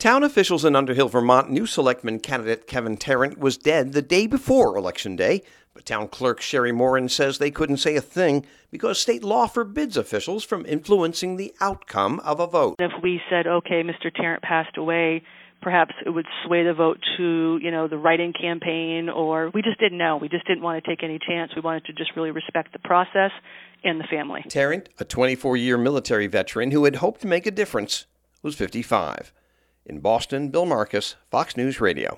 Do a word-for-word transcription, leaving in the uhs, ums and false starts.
Town officials in Underhill, Vermont knew Selectman candidate Kevin Tarrant was dead the day before Election Day, but Town Clerk Sherry Morin says they couldn't say a thing because state law forbids officials from influencing the outcome of a vote. If we said, okay, Mister Tarrant passed away, perhaps it would sway the vote to, you know, the write-in campaign, or we just didn't know. We just didn't want to take any chance. We wanted to just really respect the process and the family. Tarrant, a twenty-four-year military veteran who had hoped to make a difference, was fifty-five. In Boston, Bill Marcus, Fox News Radio.